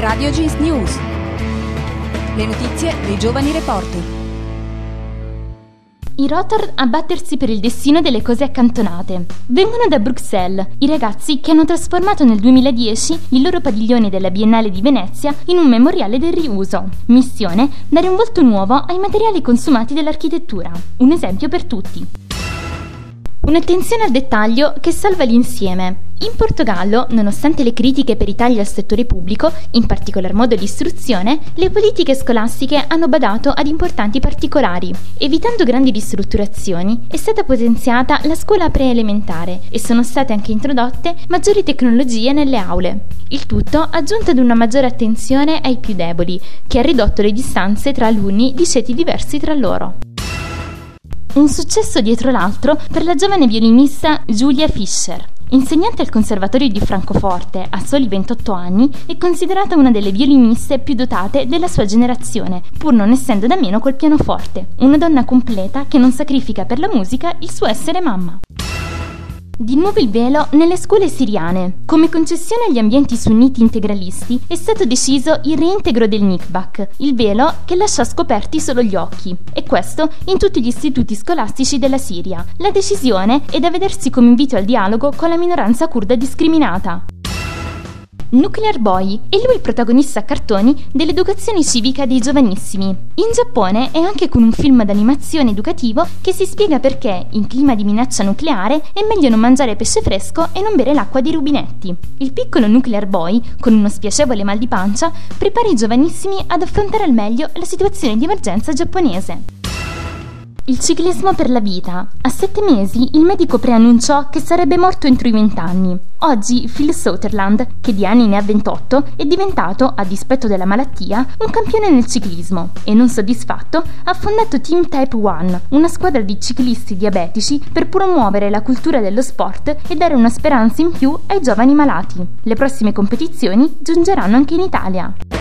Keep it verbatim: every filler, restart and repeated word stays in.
Radio Jeans News. Le notizie dei giovani reporter. I Rotor a battersi per il destino delle cose accantonate. Vengono da Bruxelles, i ragazzi che hanno trasformato nel duemiladieci il loro padiglione della Biennale di Venezia in un memoriale del riuso. Missione: dare un volto nuovo ai materiali consumati dell'architettura. Un esempio per tutti. Un'attenzione al dettaglio che salva l'insieme. In Portogallo, nonostante le critiche per i tagli al settore pubblico, in particolar modo l'istruzione, le politiche scolastiche hanno badato ad importanti particolari. Evitando grandi ristrutturazioni, è stata potenziata la scuola preelementare e sono state anche introdotte maggiori tecnologie nelle aule. Il tutto aggiunto ad una maggiore attenzione ai più deboli, che ha ridotto le distanze tra alunni di ceti diversi tra loro. Un successo dietro l'altro per la giovane violinista Julia Fischer. Insegnante al Conservatorio di Francoforte a soli ventotto anni, è considerata una delle violiniste più dotate della sua generazione, pur non essendo da meno col pianoforte. Una donna completa che non sacrifica per la musica il suo essere mamma. Di nuovo il velo nelle scuole siriane. Come concessione agli ambienti sunniti integralisti è stato deciso il reintegro del nikbak, il velo che lascia scoperti solo gli occhi, e questo in tutti gli istituti scolastici della Siria. La decisione è da vedersi come invito al dialogo con la minoranza curda discriminata. Nuclear Boy è lui il protagonista a cartoni dell'educazione civica dei giovanissimi. In Giappone è anche con un film d'animazione educativo che si spiega perché, in clima di minaccia nucleare, è meglio non mangiare pesce fresco e non bere l'acqua dei rubinetti. Il piccolo Nuclear Boy, con uno spiacevole mal di pancia, prepara i giovanissimi ad affrontare al meglio la situazione di emergenza giapponese. Il ciclismo per la vita. A sette mesi il medico preannunciò che sarebbe morto entro i vent'anni. Oggi Phil Sutherland, che di anni ne ha ventotto, è diventato, a dispetto della malattia, un campione nel ciclismo e, non soddisfatto, ha fondato Team Type One, una squadra di ciclisti diabetici per promuovere la cultura dello sport e dare una speranza in più ai giovani malati. Le prossime competizioni giungeranno anche in Italia.